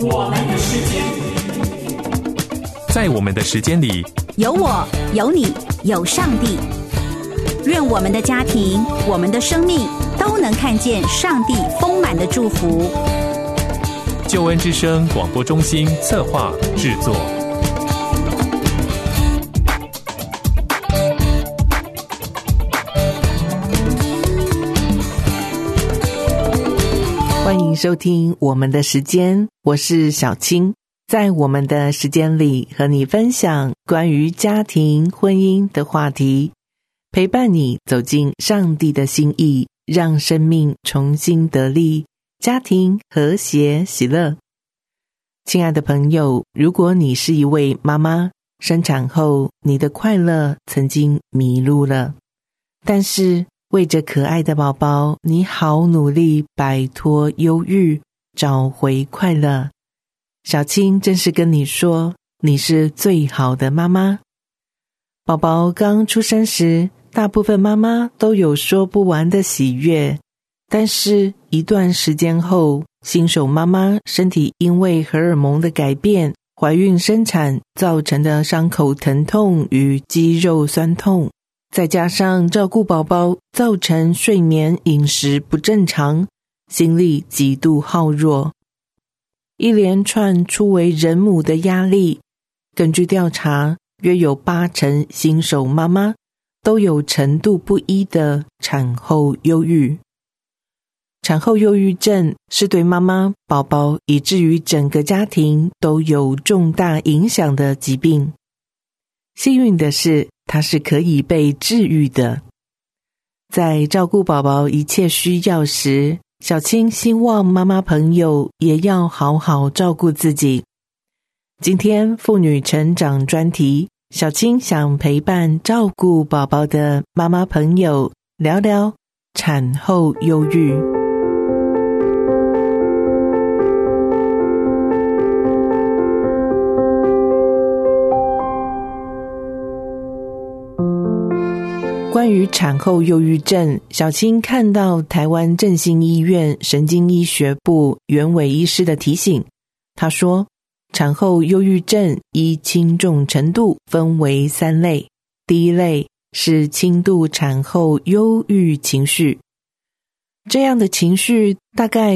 我们的时间， 在我们的时间里， 有我，有你，有上帝。愿我们的家庭，我们的生命都能看见上帝丰满的祝福。 救恩之声广播中心策划制作。 欢迎收听我们的时间，我是小青。在我们的时间里，和你分享关于家庭、婚姻的话题，陪伴你走进上帝的心意，让生命重新得力，家庭和谐喜乐。亲爱的朋友，如果你是一位妈妈，生产后你的快乐曾经迷路了，但是为着可爱的宝宝，你好努力摆脱忧郁，找回快乐。小青真是跟你说，你是最好的妈妈。宝宝刚出生时，大部分妈妈都有说不完的喜悦，但是一段时间后，新手妈妈身体因为荷尔蒙的改变，怀孕生产造成的伤口疼痛与肌肉酸痛，再加上照顾宝宝造成睡眠饮食不正常，心力极度耗弱，一连串初为人母的压力。根据调查，约有80%新手妈妈都有程度不一的产后忧郁。产后忧郁症是对妈妈、宝宝以至于整个家庭都有重大影响的疾病。幸运的是，它是可以被治愈的。在照顾宝宝一切需要时，小青希望妈妈朋友也要好好照顾自己。今天妇女成长专题，小青想陪伴照顾宝宝的妈妈朋友聊聊产后忧郁。关于产后忧郁症，小青看到台湾振兴医院神经医学部袁伟医师的提醒，他说，产后忧郁症依轻重程度分为3类。第一类是轻度产后忧郁情绪，这样的情绪大概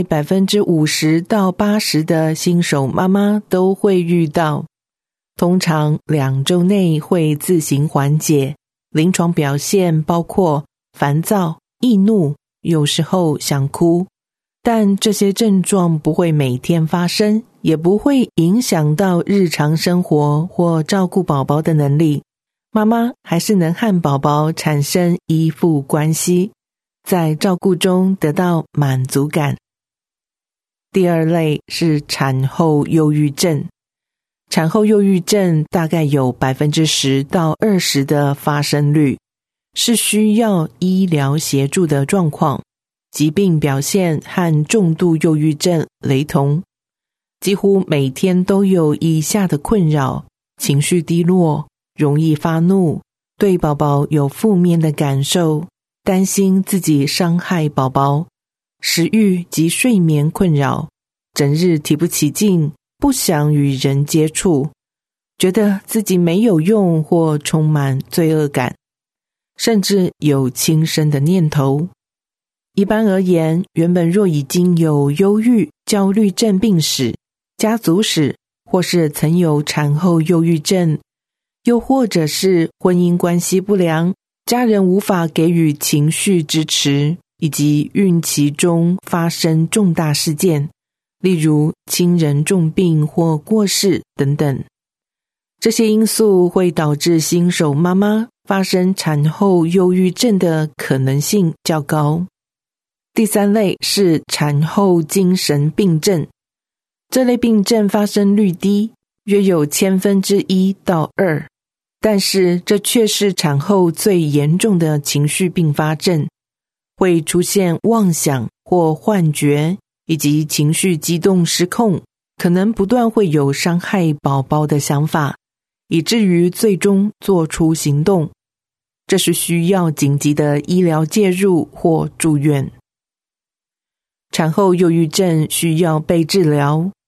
50%到80%的新手妈妈都会遇到，通常2周内会自行缓解。临床表现包括烦躁、易怒，有时候想哭，但这些症状不会每天发生，也不会影响到日常生活或照顾宝宝的能力。妈妈还是能和宝宝产生依附关系，在照顾中得到满足感。第二类是产后忧郁症。产后忧郁症大概有10%到20%的发生率，是需要医疗协助的状况。疾病表现和重度忧郁症雷同，几乎每天都有以下的困扰：情绪低落，容易发怒，对宝宝有负面的感受，担心自己伤害宝宝，食欲及睡眠困扰，整日提不起劲，不想与人接触，觉得自己没有用或充满罪恶感，甚至有轻生的念头。一般而言，原本若已经有忧郁、焦虑症病史、家族史，或是曾有产后忧郁症，又或者是婚姻关系不良，家人无法给予情绪支持，以及孕期中发生重大事件，例如亲人重病或过世等等，这些因素会导致新手妈妈发生产后忧郁症的可能性较高。第3类是产后精神病症，这类病症发生率低，约有1/1000到2%，但是这却是产后最严重的情绪并发症，会出现妄想或幻觉，以及情绪激动失控，可能不断会有伤害宝宝的想法，以至于最终做出行动。这是需要紧急的医疗介入或住院。产后忧郁症需要被治疗，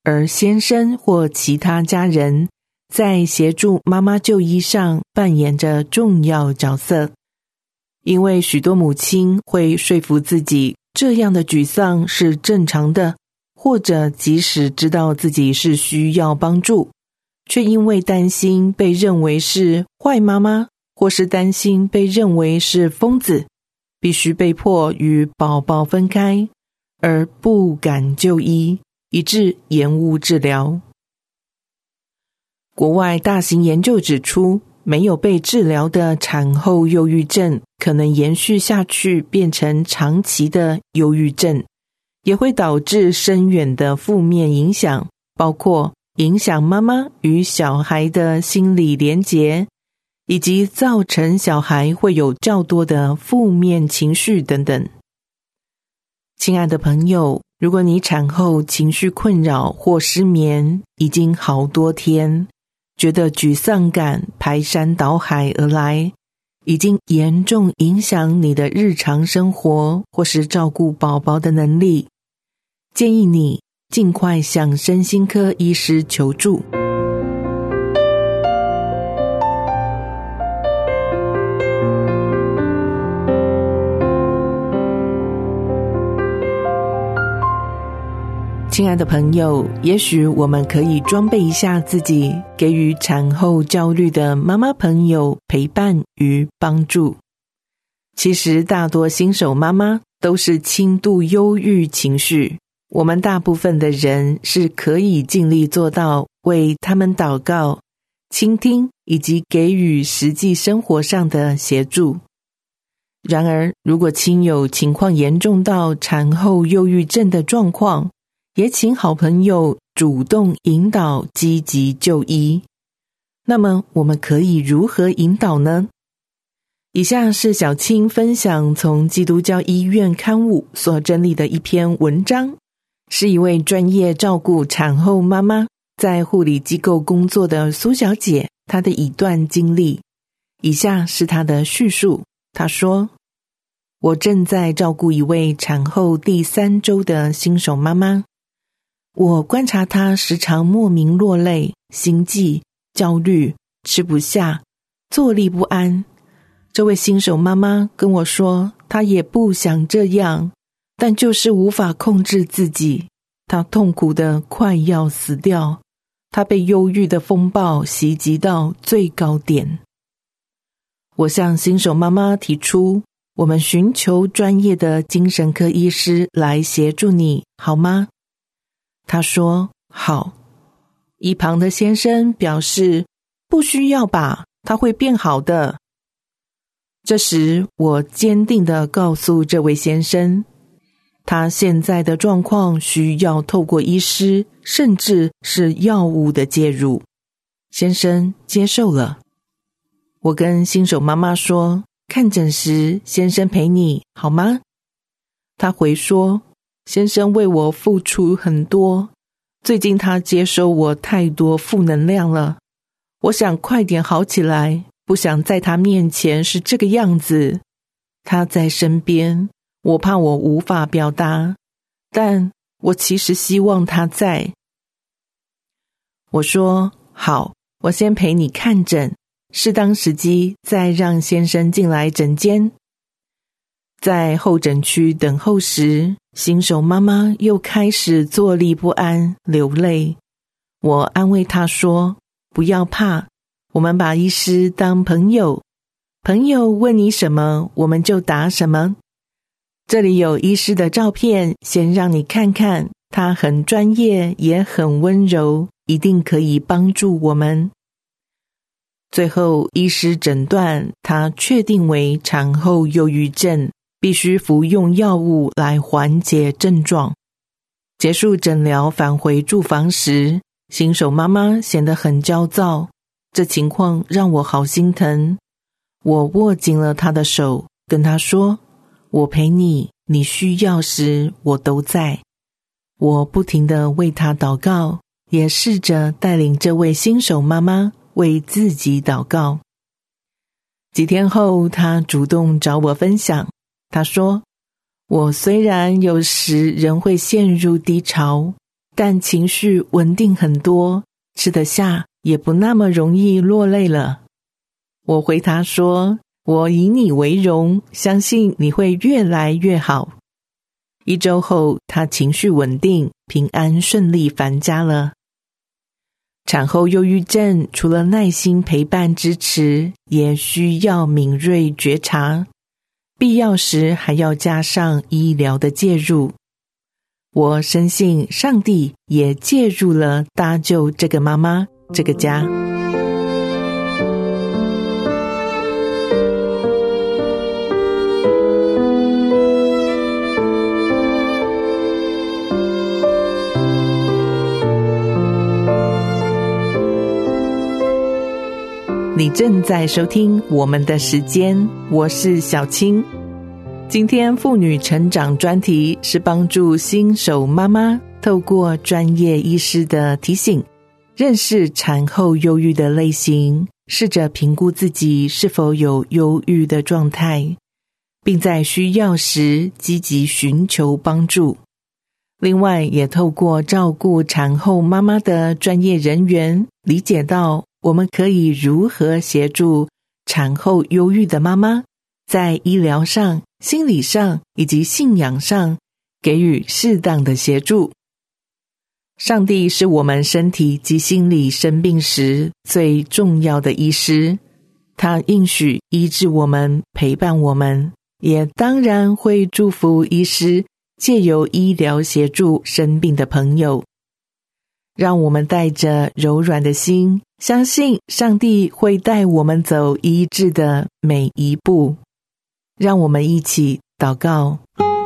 而先生或其他家人在协助妈妈就医上扮演着重要角色。因为许多母亲会说服自己这样的沮丧是正常的，或者即使知道自己是需要帮助，却因为担心被认为是坏妈妈，或是担心被认为是疯子，必须被迫与宝宝分开，而不敢就医，以致延误治疗。国外大型研究指出，没有被治疗的产后忧郁症可能延续下去，变成长期的忧郁症，也会导致深远的负面影响，包括影响妈妈与小孩的心理连结，以及造成小孩会有较多的负面情绪等等。亲爱的朋友，如果你产后情绪困扰或失眠已经好多天，觉得沮丧感排山倒海而来，已经严重影响你的日常生活或是照顾宝宝的能力，建议你尽快向身心科医师求助。亲爱的朋友，也许我们可以装备一下自己，给予产后焦虑的妈妈朋友陪伴与帮助。其实大多新手妈妈都是轻度忧郁情绪，我们大部分的人是可以尽力做到为他们祷告、倾听以及给予实际生活上的协助。然而，如果亲友情况严重到产后忧郁症的状况，也请好朋友主动引导积极就医。那么我们可以如何引导呢？以下是小青分享从基督教医院刊物所整理的一篇文章，是一位专业照顾产后妈妈在护理机构工作的苏小姐她的一段经历。以下是她的叙述。她说，我正在照顾一位产后第3周的新手妈妈，我观察她时常莫名落泪、心悸、焦虑、吃不下、坐立不安。这位新手妈妈跟我说，她也不想这样，但就是无法控制自己。她痛苦得快要死掉，她被忧郁的风暴袭击到最高点。我向新手妈妈提出，我们寻求专业的精神科医师来协助你，好吗？他说好。一旁的先生表示不需要吧，他会变好的。这时我坚定地告诉这位先生，他现在的状况需要透过医师甚至是药物的介入。先生接受了。我跟新手妈妈说，看诊时先生陪你好吗？他回说，先生为我付出很多，最近他接收我太多负能量了，我想快点好起来，不想在他面前是这个样子。他在身边，我怕我无法表达，但我其实希望他在。我说好，我先陪你看诊，适当时机再让先生进来诊间。在候诊区等候时，新手妈妈又开始坐立不安、流泪。我安慰她说，不要怕，我们把医师当朋友，朋友问你什么，我们就答什么。这里有医师的照片，先让你看看，他很专业，也很温柔，一定可以帮助我们。最后医师诊断他确定为产后忧郁症，必须服用药物来缓解症状。结束诊疗返回住房时，新手妈妈显得很焦躁，这情况让我好心疼。我握紧了她的手，跟她说，我陪你，你需要时我都在。我不停地为她祷告，也试着带领这位新手妈妈为自己祷告。几天后，她主动找我分享，她说，我虽然有时仍会陷入低潮， 但情绪稳定很多，吃得下，也不那么容易落泪了。我回答说，我以你为荣，相信你会越来越好。1周后，他情绪稳定，平安顺利返家了。产后忧郁症除了耐心陪伴支持，也需要敏锐觉察，必要时还要加上医疗的介入。我深信上帝也介入了，搭救这个妈妈，这个家。你正在收听我们的时间，我是小青。今天妇女成长专题是帮助新手妈妈透过专业医师的提醒，认识产后忧郁的类型，试着评估自己是否有忧郁的状态，并在需要时积极寻求帮助。另外，也透过照顾产后妈妈的专业人员，理解到我们可以如何协助产后忧郁的妈妈，在医疗上、心理上以及信仰上给予适当的协助。上帝是我们身体及心理生病时最重要的医师，他应许医治我们，陪伴我们，也当然会祝福医师借由医疗协助生病的朋友。让我们带着柔软的心，相信上帝会带我们走医治的每一步。让我们一起祷告。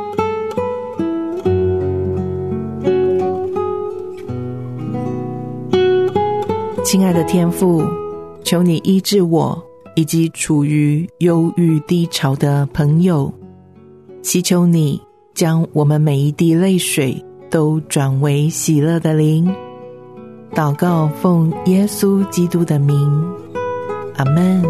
亲爱的天父，求你医治我以及处于忧郁低潮的朋友，祈求你将我们每一滴泪水都转为喜乐的灵。祷告奉耶稣基督的名，阿们。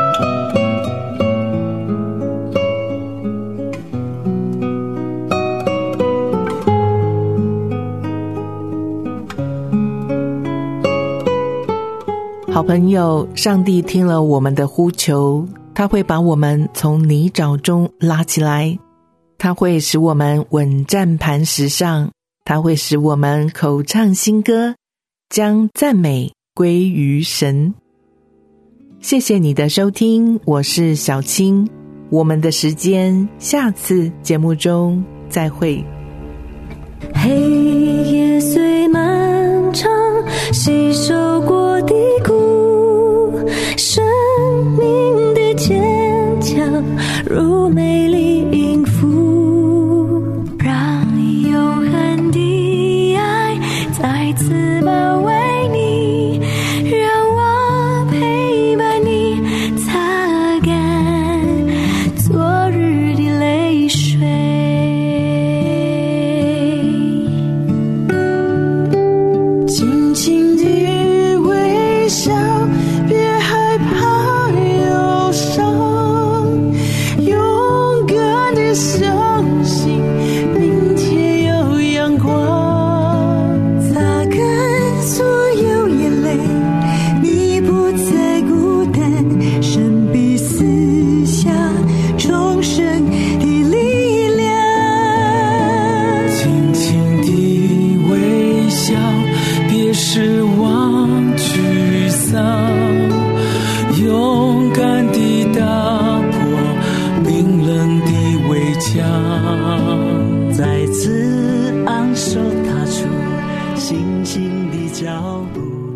好朋友，上帝听了我们的呼求，他会把我们从泥沼中拉起来，他会使我们稳站磐石上，他会使我们口唱新歌，将赞美归于神。谢谢你的收听，我是小青，我们的时间下次节目中再会。 黑夜虽漫长，吸收过低谷，生命的坚强如美丽音符，让永恒的爱再次包围你，让我陪伴你，擦干昨日的泪水。轻轻地微笑，别害怕忧伤，勇敢地相信明天有阳光，擦干所有眼泪，你不再孤单，神必赐下重生的力量。轻轻地微笑，别失望沮丧，勇敢地打破冰冷的围墙，再次昂首踏出信心的脚步。